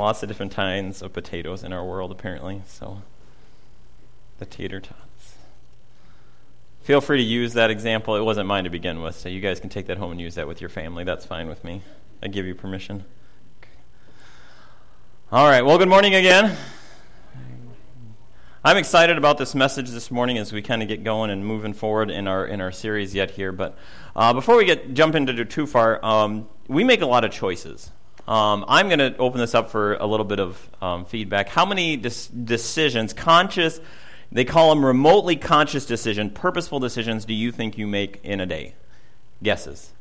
lots of different kinds of potatoes in our world, apparently. So, the tater tots. Feel free to use that example. It wasn't mine to begin with, so you guys can take that home and use that with your family. That's fine with me. I give you permission. Okay. All right. Well, good morning again. I'm excited about this message this morning as we kind of get going and moving forward in our series yet here. But before we jump into too far, we make a lot of choices. I'm going to open this up for a little bit of feedback. How many decisions, conscious, they call them remotely conscious decision, purposeful decisions, do you think you make in a day? Guesses?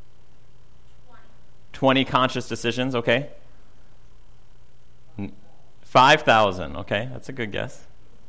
20 conscious decisions, okay. 5,000, okay, that's a good guess.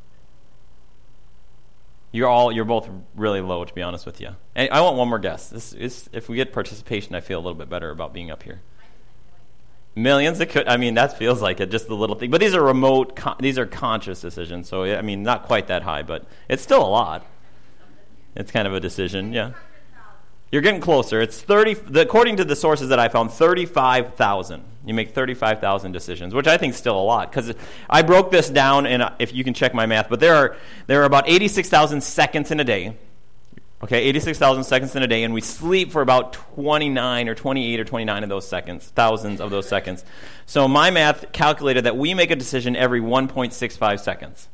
You're both really low, to be honest with you. And I want one more guess. If we get participation, I feel a little bit better about being up here. Millions? It could. I mean, that feels like it, just the little thing. But these are remote. These are conscious decisions. So I mean, not quite that high, but it's still a lot. It's kind of a decision, yeah. You're getting closer. It's 30. According to the sources that I found, 35,000. You make 35,000 decisions, which I think is still a lot. Because I broke this down, and if you can check my math, but there are about 86,000 seconds in a day. Okay, 86,000 seconds in a day, and we sleep for about 29 or 28 or 29 of those seconds, thousands of those seconds. So my math calculated that we make a decision every 1.65 seconds.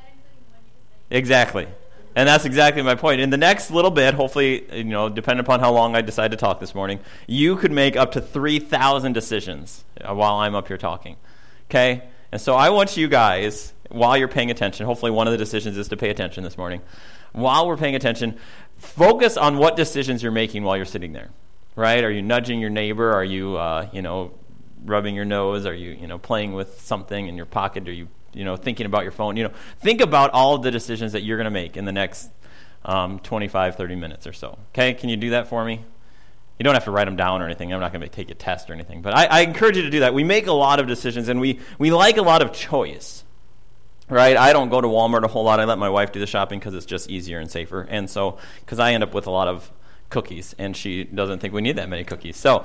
Exactly. And that's exactly my point. In the next little bit, hopefully, depending upon how long I decide to talk this morning, you could make up to 3,000 decisions while I'm up here talking. Okay? And so I want you guys, while you're paying attention, hopefully one of the decisions is to pay attention this morning. While we're paying attention, focus on what decisions you're making while you're sitting there. Right? Are you nudging your neighbor? Are you, rubbing your nose? Are you, playing with something in your pocket? Are you thinking about your phone? Think about all of the decisions that you're going to make in the next 25, 30 minutes or so. Okay? Can you do that for me? You don't have to write them down or anything. I'm not going to take a test or anything. But I encourage you to do that. We make a lot of decisions, and we like a lot of choice. Right? I don't go to Walmart a whole lot. I let my wife do the shopping because it's just easier and safer. And so, because I end up with a lot of cookies, and she doesn't think we need that many cookies. So,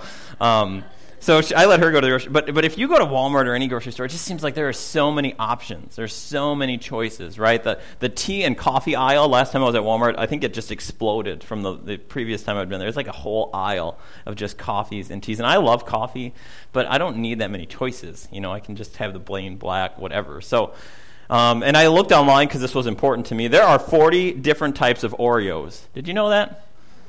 I let her go to the grocery. But if you go to Walmart or any grocery store, it just seems like there are so many options. There's so many choices, right? The tea and coffee aisle, last time I was at Walmart, I think it just exploded from the previous time I'd been there. There's like a whole aisle of just coffees and teas. And I love coffee, but I don't need that many choices. I can just have the plain black, whatever. So, and I looked online because this was important to me. There are 40 different types of Oreos. Did you know that?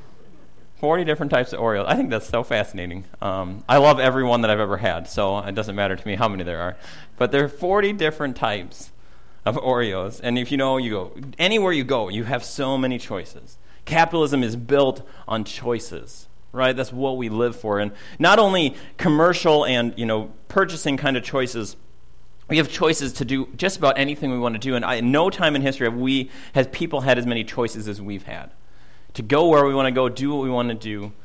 40 different types of Oreos. I think that's so fascinating. I love every one that I've ever had, so it doesn't matter to me how many there are. But there are 40 different types of Oreos. And if you go anywhere you go, you have so many choices. Capitalism is built on choices, right? That's what we live for. And not only commercial and, purchasing kind of choices, we have choices to do just about anything we want to do. And in no time in history has people had as many choices as we've had. To go where we want to go, do what we want to do.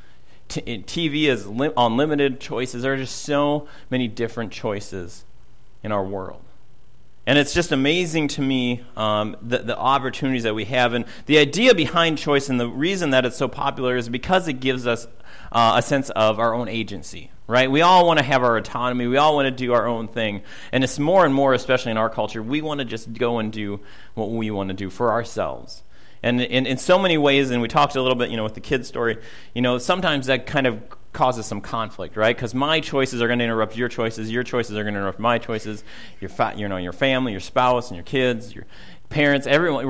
TV is unlimited choices. There are just so many different choices in our world. And it's just amazing to me the opportunities that we have. And the idea behind choice and the reason that it's so popular is because it gives us a sense of our own agency. Right? We all want to have our autonomy. We all want to do our own thing. And it's more and more, especially in our culture, we want to just go and do what we want to do for ourselves. And in so many ways, and we talked a little bit, with the kid's story, sometimes that kind of causes some conflict, right? Because my choices are going to interrupt your choices are going to interrupt my choices, your family, your spouse, and your kids, your parents, everyone.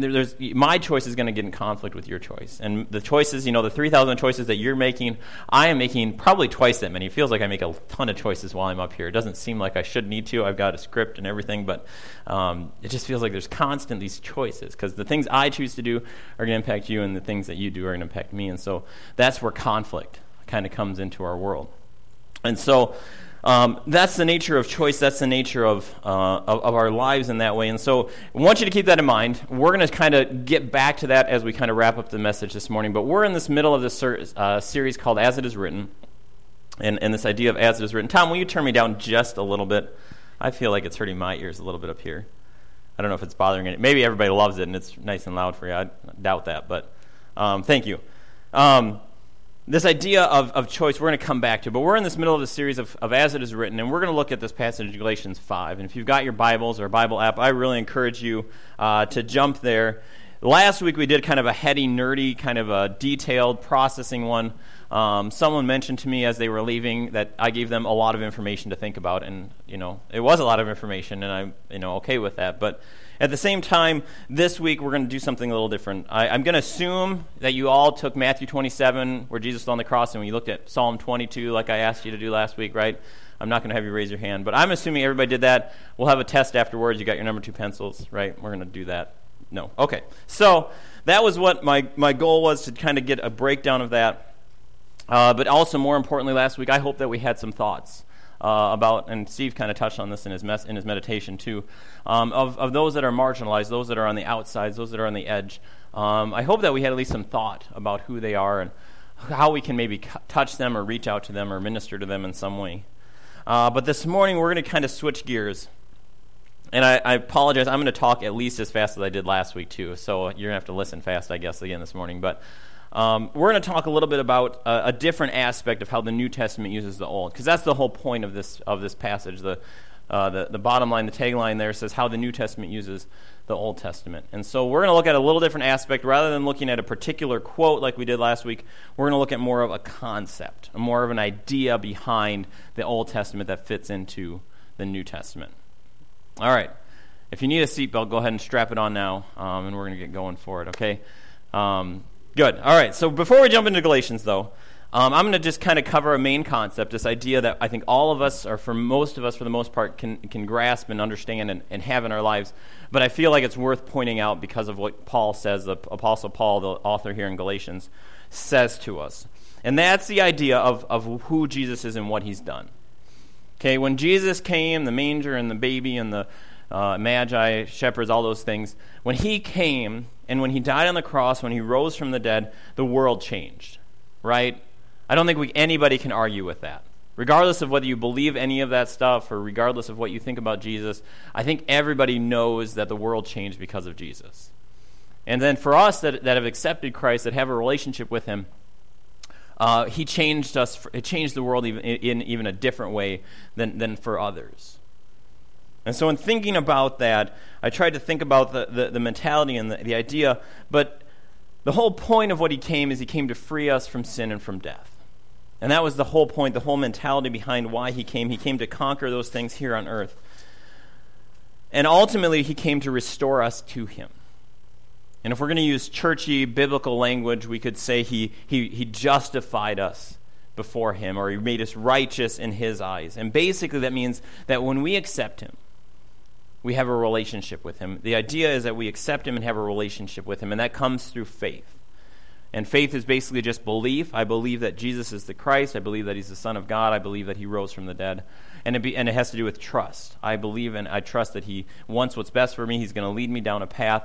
My choice is going to get in conflict with your choice. And the choices, the 3,000 choices that you're making, I am making probably twice that many. It feels like I make a ton of choices while I'm up here. It doesn't seem like I should need to. I've got a script and everything, but it just feels like there's constant these choices because the things I choose to do are going to impact you, and the things that you do are going to impact me. And so that's where conflict kind of comes into our world. And so that's the nature of choice. That's the nature of our lives in that way. And so I want you to keep that in mind. We're going to kind of get back to that as we kind of wrap up the message this morning. But we're in this middle of this series called As It Is Written, and this idea of As It Is Written. Tom, will you turn me down just a little bit? I feel like it's hurting my ears a little bit up here. I don't know if it's bothering it. Maybe everybody loves it and it's nice and loud for you. I doubt that, but thank you. this idea of choice we're going to come back to, but we're in this middle of the series of As It Is Written, and we're going to look at this passage in Galatians 5. And if you've got your Bibles or Bible app, I really encourage you to jump there. Last week we did kind of a heady, nerdy, kind of a detailed processing one. Someone mentioned to me as they were leaving that I gave them a lot of information to think about, and it was a lot of information, and I'm okay with that. But at the same time, this week we're going to do something a little different. I'm going to assume that you all took Matthew 27, where Jesus was on the cross, and we looked at Psalm 22, like I asked you to do last week, right? I'm not going to have you raise your hand, but I'm assuming everybody did that. We'll have a test afterwards. You got your number 2 pencils, right? We're going to do that. No. Okay. So that was what my goal was, to kind of get a breakdown of that. But also, more importantly, last week, I hope that we had some thoughts about, and Steve kind of touched on this in his meditation too, of those that are marginalized, those that are on the outsides, those that are on the edge. I hope that we had at least some thought about who they are and how we can maybe touch them or reach out to them or minister to them in some way. But this morning, we're going to kind of switch gears. And I apologize, I'm going to talk at least as fast as I did last week too, so you're going to have to listen fast, I guess, again this morning. But we're going to talk a little bit about a different aspect of how the New Testament uses the Old, because that's the whole point of this passage. The bottom line, the tagline there says how the New Testament uses the Old Testament. And so we're going to look at a little different aspect. Rather than looking at a particular quote like we did last week, we're going to look at more of a concept, more of an idea behind the Old Testament that fits into the New Testament. All right. If you need a seatbelt, go ahead and strap it on now, and we're going to get going for it, okay? Good. All right. So before we jump into Galatians, though, I'm going to just kind of cover a main concept, this idea that I think all of us, or for most of us, for the most part, can grasp and understand and have in our lives. But I feel like it's worth pointing out because of what Paul says, the Apostle Paul, the author here in Galatians, says to us. And that's the idea of who Jesus is and what he's done. Okay, when Jesus came, the manger and the baby and the magi, shepherds, all those things, when he came and when he died on the cross, when he rose from the dead, the world changed, right? I don't think anybody can argue with that. Regardless of whether you believe any of that stuff or regardless of what you think about Jesus, I think everybody knows that the world changed because of Jesus. And then for us that have accepted Christ, that have a relationship with him, he changed us. It changed the world in even a different way than for others. And so in thinking about that, I tried to think about the mentality and the idea, but the whole point of what he came is he came to free us from sin and from death. And that was the whole point, the whole mentality behind why he came. He came to conquer those things here on earth. And ultimately, he came to restore us to him. And if we're going to use churchy biblical language, we could say he justified us before him, or he made us righteous in his eyes. And basically that means that when we accept him, we have a relationship with him. The idea is that we accept him and have a relationship with him, and that comes through faith. And faith is basically just belief. I believe that Jesus is the Christ. I believe that he's the Son of God. I believe that he rose from the dead. And it has to do with trust. I believe and I trust that he wants what's best for me. He's going to lead me down a path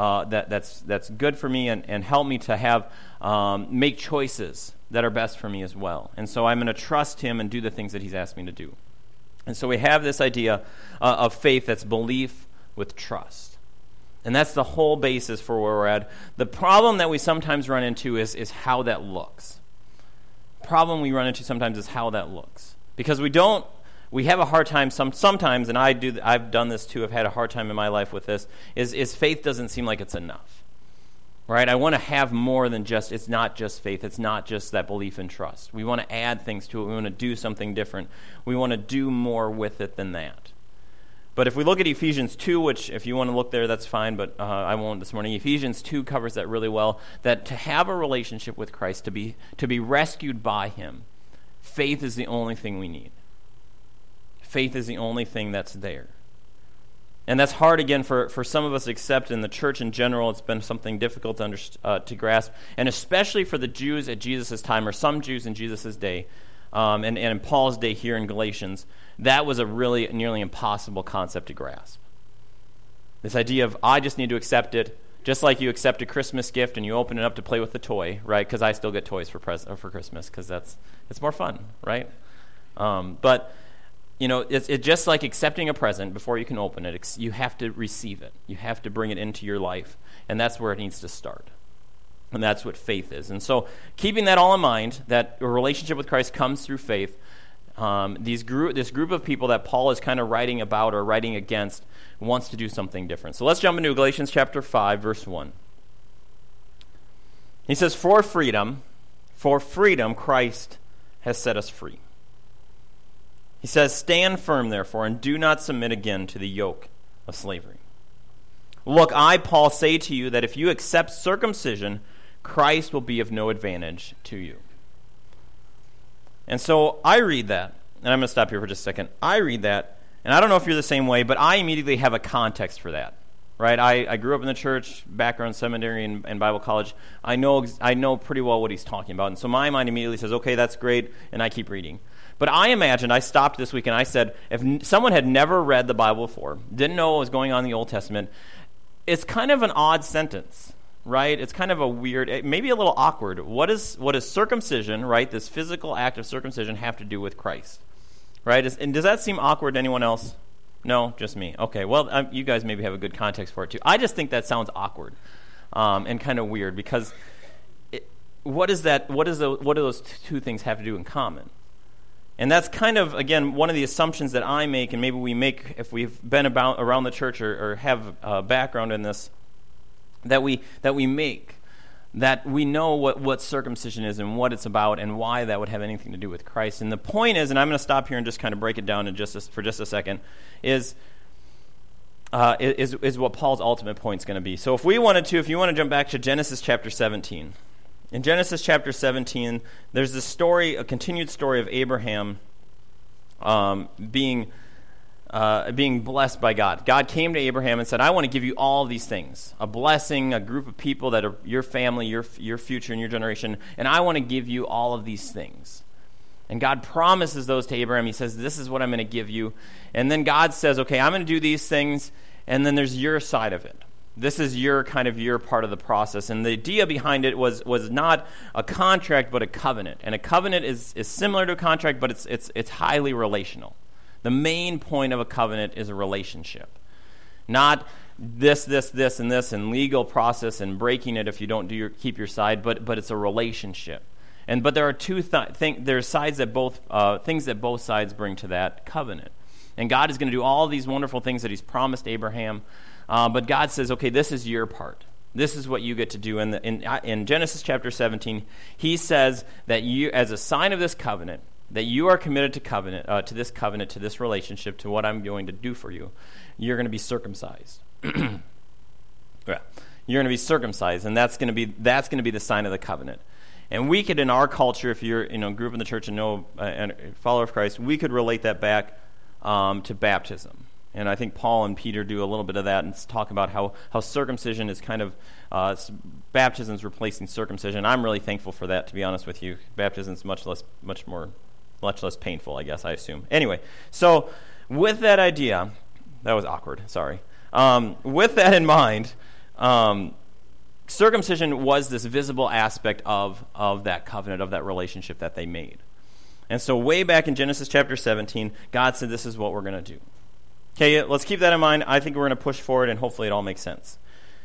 that's good for me and help me to have make choices that are best for me as well. And so I'm going to trust him and do the things that he's asked me to do. And so we have this idea of faith that's belief with trust. And that's the whole basis for where we're at. The problem that we sometimes run into is how that looks. The problem we run into sometimes is how that looks. Because we have a hard time sometimes, and I've done this too, I've had a hard time in my life with this, is faith doesn't seem like it's enough. Right? I want to have more than it's not just faith. It's not just that belief and trust. We want to add things to it. We want to do something different. We want to do more with it than that. But if we look at Ephesians 2, which if you want to look there, that's fine, but I won't this morning. Ephesians 2 covers that really well, that to have a relationship with Christ, to be rescued by him, faith is the only thing we need. Faith is the only thing that's there. And that's hard, again, for some of us, except in the church in general. It's been something difficult to grasp, and especially for the Jews at Jesus' time, or some Jews in Jesus' day, and in Paul's day here in Galatians, that was a really nearly impossible concept to grasp. This idea of, I just need to accept it, just like you accept a Christmas gift and you open it up to play with the toy, right? Because I still get toys for Christmas, because it's more fun, right? But it's just like accepting a present. Before you can open it, you have to receive it. You have to bring it into your life, and that's where it needs to start. And that's what faith is. And so keeping that all in mind, that a relationship with Christ comes through faith, this group of people that Paul is kind of writing about or writing against wants to do something different. So let's jump into Galatians chapter 5, verse 1. He says, For freedom, Christ has set us free. He says, Stand firm, therefore, and do not submit again to the yoke of slavery. Look, I, Paul, say to you that if you accept circumcision, Christ will be of no advantage to you. And so I read that, and I'm going to stop here for just a second. I read that, and I don't know if you're the same way, but I immediately have a context for that, right? I grew up in the church, background seminary and Bible college. I know pretty well what he's talking about, and so my mind immediately says, okay, that's great, and I keep reading. But I stopped this week, and I said, if someone had never read the Bible before, didn't know what was going on in the Old Testament, it's kind of an odd sentence. Right? It's kind of a weird, maybe a little awkward. What is circumcision, right, this physical act of circumcision, have to do with Christ? Right? And does that seem awkward to anyone else? No? Just me. Okay, well, you guys maybe have a good context for it too. I just think that sounds awkward and kind of weird because what do those two things have to do in common? And that's kind of, again, one of the assumptions that I make, and maybe we make if we've been around the church or have a background in this, that we make, that we know what circumcision is and what it's about and why that would have anything to do with Christ. And the point is, and I'm going to stop here and just kind of break it down for just a second, is what Paul's ultimate point is going to be. So if you want to jump back to Genesis chapter 17. In Genesis chapter 17, there's this story, a continued story of Abraham being blessed by God. God came to Abraham and said, I want to give you all these things, a blessing, a group of people that are your family, your future, and your generation, and I want to give you all of these things. And God promises those to Abraham. He says, this is what I'm going to give you. And then God says, okay, I'm going to do these things, and then there's your side of it. This is your part of the process. And the idea behind it was not a contract, but a covenant. And a covenant is similar to a contract, but it's highly relational. The main point of a covenant is a relationship. Not this, and this, and legal process and breaking it if you don't keep your side, but it's a relationship. But there are there are sides that things that both sides bring to that covenant. And God is going to do all these wonderful things that He's promised Abraham. But God says, okay, this is your part. This is what you get to do. In Genesis chapter 17, He says that you, as a sign of this covenant, that you are committed to this covenant, to this relationship, to what I'm going to do for you. You're going to be circumcised. Yeah. You're going to be circumcised, and that's going to be the sign of the covenant. And we could, in our culture, if you're grew up in the church and know and a follower of Christ, we could relate that back to baptism. And I think Paul and Peter do a little bit of that and talk about how circumcision is kind of baptism is replacing circumcision. I'm really thankful for that, to be honest with you. Baptism is much less painful, I guess, I assume. Anyway, so with that idea, that was awkward, sorry. With that in mind, circumcision was this visible aspect of that covenant, of that relationship that they made. And so way back in Genesis chapter 17, God said, this is what we're going to do. Okay, let's keep that in mind. I think we're going to push forward, and hopefully it all makes sense.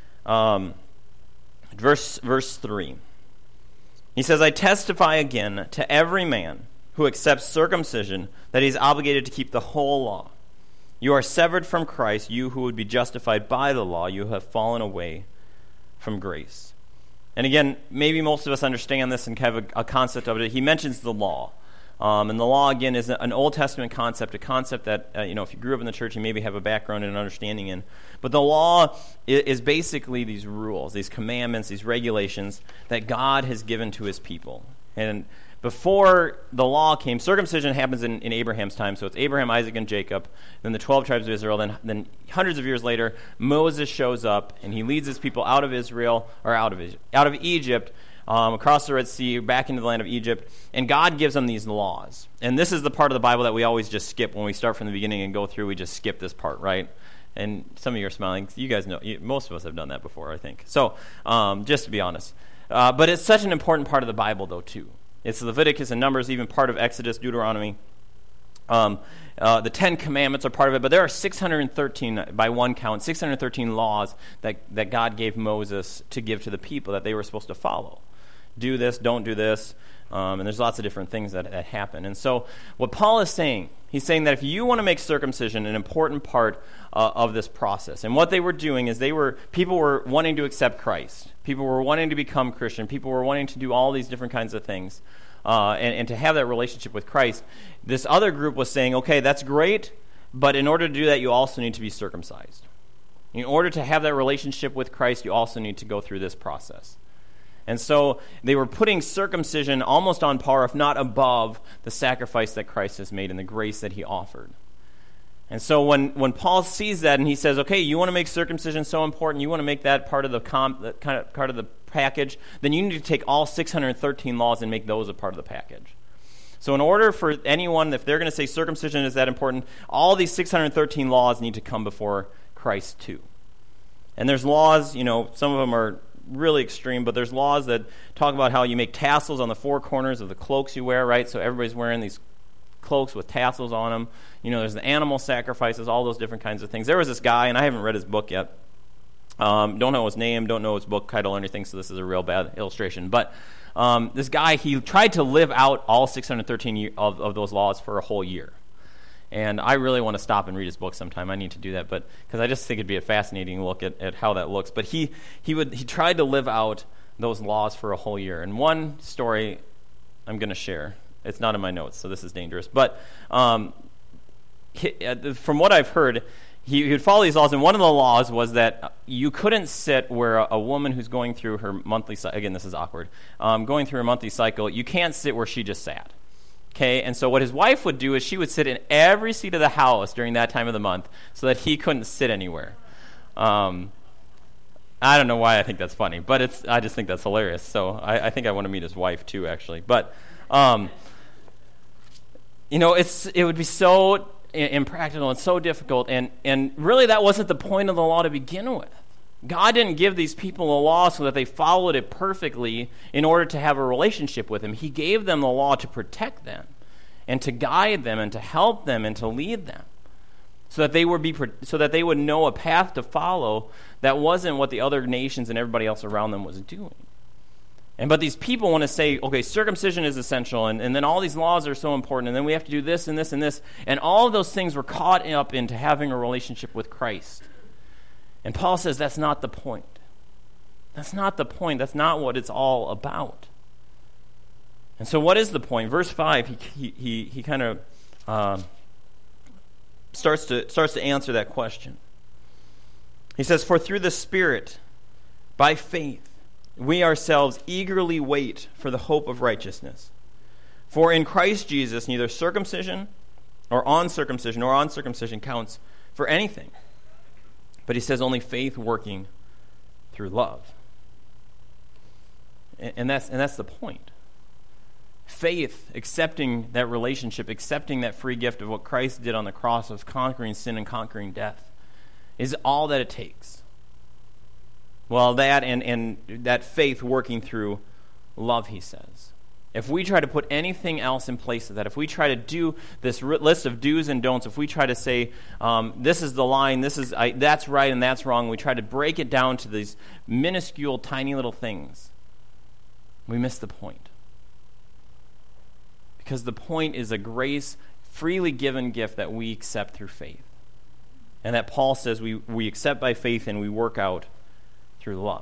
Verse 3. He says, I testify again to every man who accepts circumcision that he's obligated to keep the whole law. You are severed from Christ, you who would be justified by the law. You have fallen away from grace. And again, maybe most of us understand this and have a concept of it. He mentions the law. And the law, again, is an Old Testament concept, a concept that, if you grew up in the church, you maybe have a background and an understanding in. But the law is basically these rules, these commandments, these regulations that God has given to His people. And before the law came, circumcision happens in Abraham's time. So it's Abraham, Isaac, and Jacob, then the 12 tribes of Israel. Then hundreds of years later, Moses shows up, and he leads his people out of Israel, or out of Egypt, across the Red Sea, back into the land of Egypt, and God gives them these laws. And this is the part of the Bible that we always just skip when we start from the beginning and go through. We just skip this part, right? And some of you are smiling. You guys know, most of us have done that before, I think. So, just to be honest. But it's such an important part of the Bible, though, too. It's Leviticus and Numbers, even part of Exodus, Deuteronomy. The 10 Commandments are part of it, but there are 613, by one count, 613 laws that God gave Moses to give to the people that they were supposed to follow. Do this, don't do this, and there's lots of different things that happen. And so what Paul is saying, he's saying that if you want to make circumcision an important part of this process, and what they were doing is people were wanting to accept Christ. People were wanting to become Christian. People were wanting to do all these different kinds of things. And to have that relationship with Christ, this other group was saying, okay, that's great, but in order to do that, you also need to be circumcised. In order to have that relationship with Christ, you also need to go through this process. And so they were putting circumcision almost on par, if not above, the sacrifice that Christ has made and the grace that he offered. And so when Paul sees that and he says, okay, you want to make circumcision so important, you want to make that part of the part of the package, then you need to take all 613 laws and make those a part of the package. So in order for anyone, if they're going to say circumcision is that important, all these 613 laws need to come before Christ too. And there's laws, some of them are really extreme, but there's laws that talk about how you make tassels on the four corners of the cloaks you wear, right? So everybody's wearing these cloaks with tassels on them. There's the animal sacrifices, all those different kinds of things. There was this guy, and I haven't read his book yet. Don't know his name, don't know his book title or anything, so this is a real bad illustration. But this guy, he tried to live out all 613 of those laws for a whole year. And I really want to stop and read his book sometime. I need to do that, but because I just think it'd be a fascinating look at how that looks. But he tried to live out those laws for a whole year. And one story I'm going to share. It's not in my notes, so this is dangerous. But from what I've heard, he would follow these laws, and one of the laws was that you couldn't sit where a woman who's going through her monthly cycle, again, this is awkward, going through her monthly cycle, you can't sit where she just sat. Okay, and so what his wife would do is she would sit in every seat of the house during that time of the month so that he couldn't sit anywhere. I don't know why I think that's funny, but I just think that's hilarious. So I think I want to meet his wife too, actually. But it would be so impractical and so difficult, and really that wasn't the point of the law to begin with. God didn't give these people a law so that they followed it perfectly in order to have a relationship with him. He gave them the law to protect them and to guide them and to help them and to lead them so that they would know a path to follow that wasn't what the other nations and everybody else around them was doing. But these people want to say, okay, circumcision is essential, and then all these laws are so important, and then we have to do this and this and this. And all of those things were caught up into having a relationship with Christ. And Paul says that's not the point. That's not the point. That's not what it's all about. And so what is the point? Verse 5, he kind of starts to answer that question. He says, "For through the Spirit, by faith, we ourselves eagerly wait for the hope of righteousness. For in Christ Jesus, neither circumcision or uncircumcision counts for anything." But he says only faith working through love. And that's the point. Faith, accepting that relationship, accepting that free gift of what Christ did on the cross of conquering sin and conquering death, is all that it takes. Well, that and that faith working through love, he says. If we try to put anything else in place of that, if we try to do this list of do's and don'ts, if we try to say, this is the line, that's right and that's wrong, we try to break it down to these minuscule, tiny little things, we miss the point. Because the point is a grace, freely given gift that we accept through faith. And that Paul says we accept by faith and we work out through love.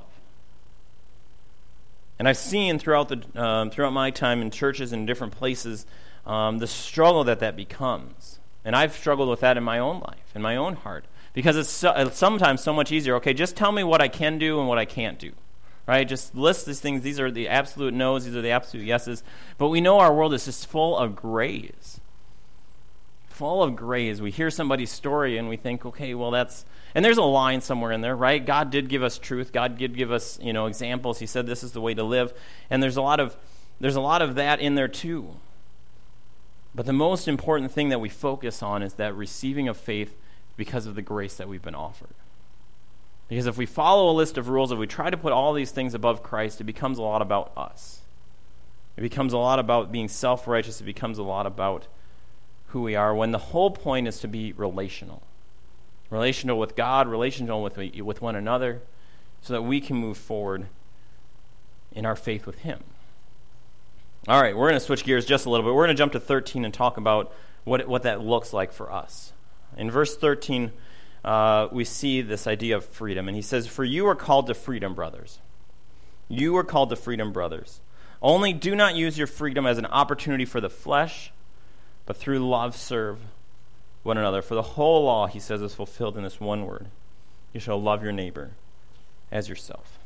And I've seen throughout my time in churches and different places the struggle that becomes. And I've struggled with that in my own life, in my own heart. Because it's sometimes so much easier. Okay, just tell me what I can do and what I can't do. Right? Just list these things. These are the absolute no's. These are the absolute yeses. But we know our world is just full of grays. Full of grays. We hear somebody's story and we think, okay, well that's... And there's a line somewhere in there, right? God did give us truth. God did give us, examples. He said this is the way to live. And there's a lot of that in there too. But the most important thing that we focus on is that receiving of faith because of the grace that we've been offered. Because if we follow a list of rules, if we try to put all these things above Christ, it becomes a lot about us. It becomes a lot about being self-righteous. It becomes a lot about who we are, when the whole point is to be relational. Relational with God, relational with one another, so that we can move forward in our faith with him. All right, we're going to switch gears just a little bit. We're going to jump to 13 and talk about what that looks like for us. In verse 13, we see this idea of freedom. And he says, "For you are called to freedom, brothers. You are called to freedom, brothers. Only do not use your freedom as an opportunity for the flesh, but through love serve one another. For the whole law," he says, "is fulfilled in this one word. You shall love your neighbor as yourself."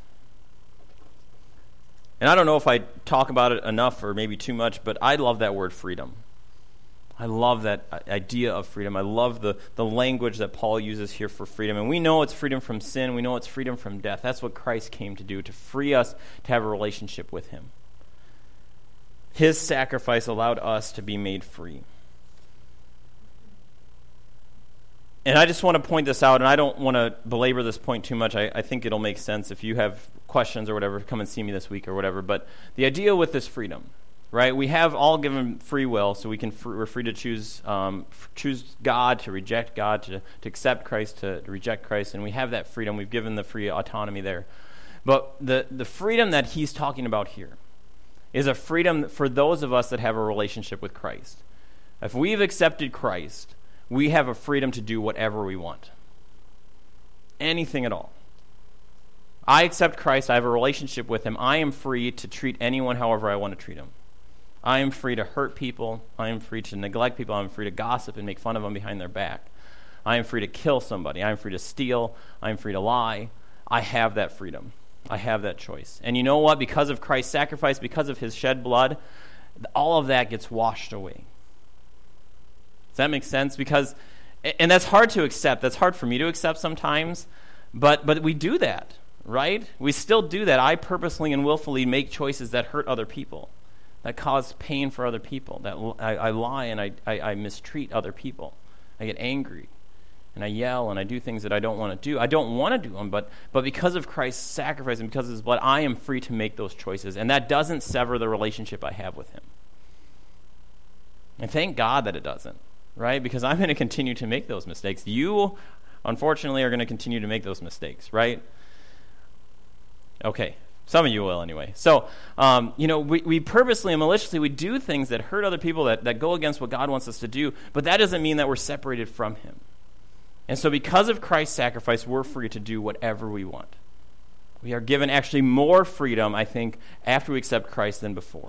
And I don't know if I talk about it enough or maybe too much, but I love that word freedom. I love that idea of freedom. I love the language that Paul uses here for freedom. And we know it's freedom from sin. We know it's freedom from death. That's what Christ came to do, to free us to have a relationship with him. His sacrifice allowed us to be made free. And I just want to point this out, and I don't want to belabor this point too much. I think it'll make sense. If you have questions or whatever, come and see me this week or whatever. But the idea with this freedom, right? We have all given free will, so we're free to choose God, to reject God, to accept Christ, to reject Christ, and we have that freedom. We've given the free autonomy there. But the freedom that he's talking about here is a freedom for those of us that have a relationship with Christ. If we've accepted Christ, we have a freedom to do whatever we want. Anything at all. I accept Christ. I have a relationship with him. I am free to treat anyone however I want to treat him. I am free to hurt people. I am free to neglect people. I am free to gossip and make fun of them behind their back. I am free to kill somebody. I am free to steal. I am free to lie. I have that freedom. I have that choice. And you know what? Because of Christ's sacrifice, because of his shed blood, all of that gets washed away. Does that make sense? And that's hard to accept. That's hard for me to accept sometimes. But we do that, right? We still do that. I purposely and willfully make choices that hurt other people, that cause pain for other people, that I lie and I mistreat other people. I get angry and I yell and I do things that I don't want to do. I don't want to do them, but because of Christ's sacrifice and because of his blood, I am free to make those choices. And that doesn't sever the relationship I have with him. And thank God that it doesn't, right? Because I'm going to continue to make those mistakes. You, unfortunately, are going to continue to make those mistakes, right? Okay. Some of you will anyway. So, we purposely and maliciously, we do things that hurt other people, that go against what God wants us to do, but that doesn't mean that we're separated from him. And so because of Christ's sacrifice, we're free to do whatever we want. We are given actually more freedom, I think, after we accept Christ than before.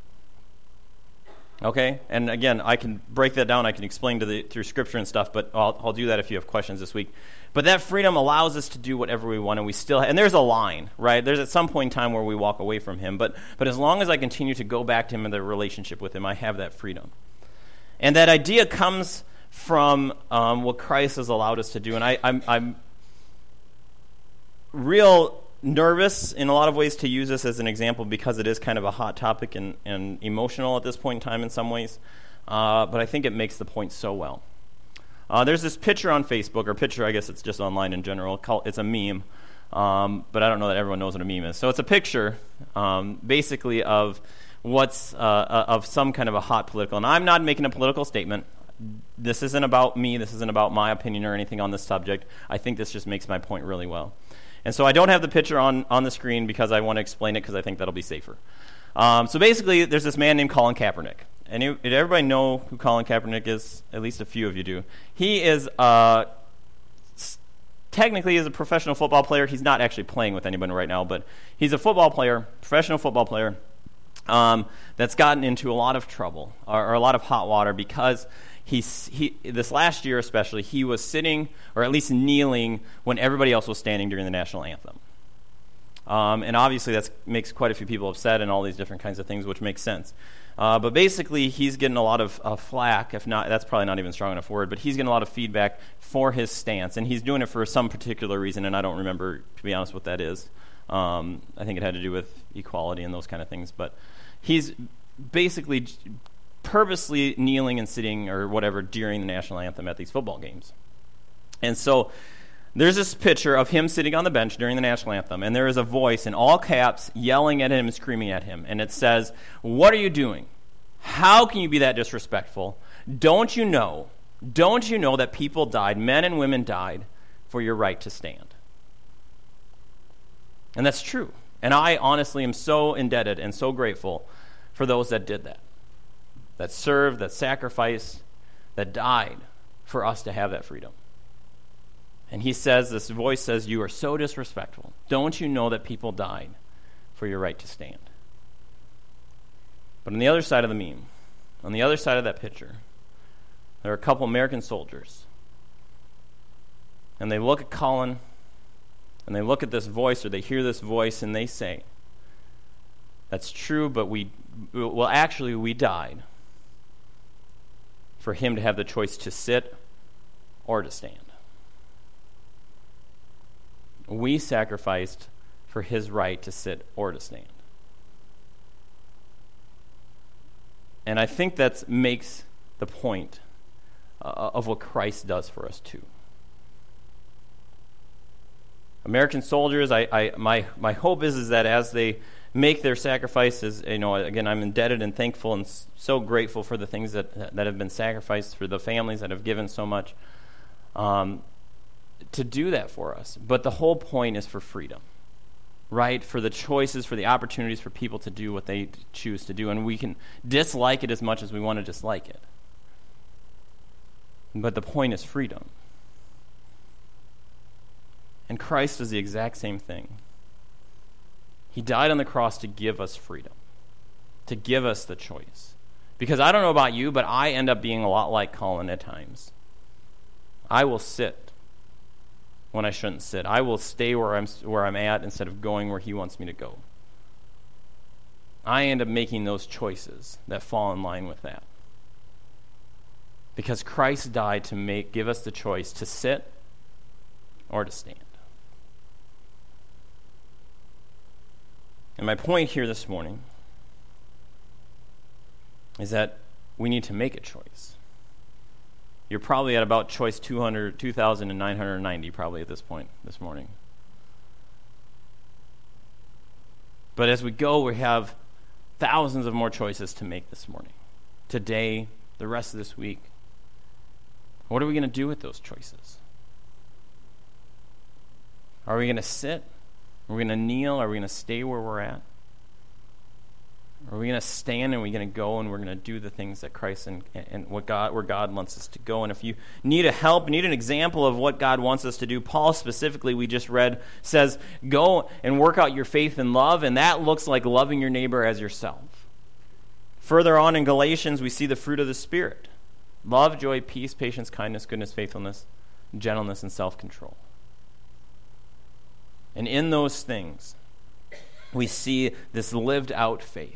Okay? And again, I can break that down. I can explain through Scripture and stuff, but I'll do that if you have questions this week. But that freedom allows us to do whatever we want, and we still and there's a line, right? There's at some point in time where we walk away from him, but as long as I continue to go back to him in the relationship with him, I have that freedom. And that idea comes from what Christ has allowed us to do. And I'm real nervous in a lot of ways to use this as an example because it is kind of a hot topic and emotional at this point in time in some ways. But I think it makes the point so well. There's this picture on Facebook, or picture, I guess it's just online in general. It's a meme, but I don't know that everyone knows what a meme is. So it's a picture, basically, of what's of some kind of a hot political. And I'm not making a political statement. This isn't about me. This isn't about my opinion or anything on this subject. I think this just makes my point really well. And so I don't have the picture on the screen because I want to explain it because I think that'll be safer. So basically, there's this man named Colin Kaepernick. And did everybody know who Colin Kaepernick is? At least a few of you do. He is technically is a professional football player. He's not actually playing with anybody right now, but he's a football player, professional football player, that's gotten into a lot of trouble or a lot of hot water because he this last year especially, he was sitting or at least kneeling when everybody else was standing during the national anthem. And obviously that makes quite a few people upset and all these different kinds of things, which makes sense. But basically, he's getting a lot of flack, if not, that's probably not even a strong enough word, but he's getting a lot of feedback for his stance, and he's doing it for some particular reason, and I don't remember, to be honest, what that is. I think it had to do with equality and those kind of things, but he's basically purposely kneeling and sitting or whatever during the national anthem at these football games. And so there's this picture of him sitting on the bench during the national anthem, and there is a voice in all caps yelling at him and screaming at him. And it says, "What are you doing? How can you be that disrespectful? don't you know that people died, men and women died, for your right to stand? And that's true. And I honestly am so indebted and so grateful for those that did that served, that sacrificed, that died for us to have that freedom. And he says, this voice says, you are so disrespectful. Don't you know that people died for your right to stand? But on the other side of the meme, on the other side of that picture, there are a couple American soldiers. And they look at Colin, and they look at this voice, or they hear this voice, and they say, that's true, but we died for him to have the choice to sit or to stand. We sacrificed for his right to sit or to stand. And I think that makes the point of what Christ does for us too. American soldiers, my hope is that as they make their sacrifices, again, I'm indebted and thankful and so grateful for the things that have been sacrificed, for the families that have given so much, to do that for us. But the whole point is for freedom, right? For the choices, for the opportunities for people to do what they choose to do. And we can dislike it as much as we want to dislike it. But the point is freedom. And Christ does the exact same thing. He died on the cross to give us freedom, to give us the choice. Because I don't know about you, but I end up being a lot like Colin at times. I will sit when I shouldn't sit. I will stay where I'm at instead of going where he wants me to go. I end up making those choices that fall in line with that. Because Christ died to give us the choice to sit or to stand. And my point here this morning is that we need to make a choice. You're probably at about choice 2,990 probably at this point this morning. But as we go, we have thousands of more choices to make this morning, today, the rest of this week. What are we going to do with those choices? Are we going to sit? Are we going to kneel? Are we going to stay where we're at? Are we going to stand and we're going to go and we're going to do the things that Christ and where God wants us to go? And if you need need an example of what God wants us to do, Paul specifically, we just read, says, go and work out your faith in love, and that looks like loving your neighbor as yourself. Further on in Galatians, we see the fruit of the Spirit: love, joy, peace, patience, kindness, goodness, faithfulness, gentleness, and self-control. And in those things, we see this lived out faith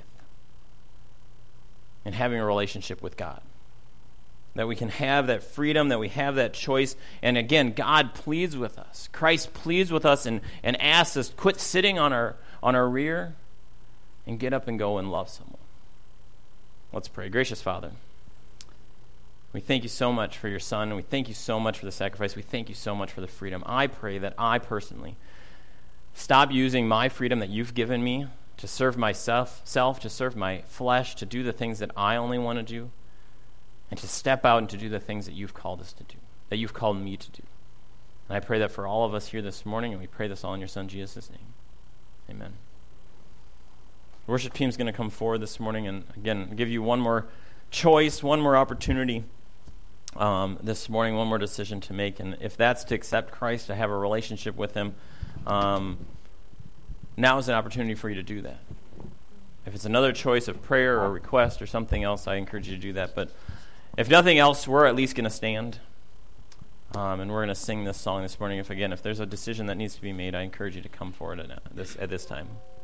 and having a relationship with God. That we can have that freedom, that we have that choice. And again, God pleads with us. Christ pleads with us and asks us, quit sitting on our rear and get up and go and love someone. Let's pray. Gracious Father, we thank you so much for your Son, and we thank you so much for the sacrifice. We thank you so much for the freedom. I pray that I personally stop using my freedom that you've given me to serve myself, to serve my flesh, to do the things that I only want to do, and to step out and to do the things that you've called us to do, that you've called me to do. And I pray that for all of us here this morning, and we pray this all in your Son, Jesus' name. Amen. The worship team's going to come forward this morning and, again, give you one more choice, one more opportunity this morning, one more decision to make. And if that's to accept Christ, to have a relationship with him, now is an opportunity for you to do that. If it's another choice of prayer or request or something else, I encourage you to do that. But if nothing else, we're at least going to stand, and we're going to sing this song this morning. If there's a decision that needs to be made, I encourage you to come forward at this time.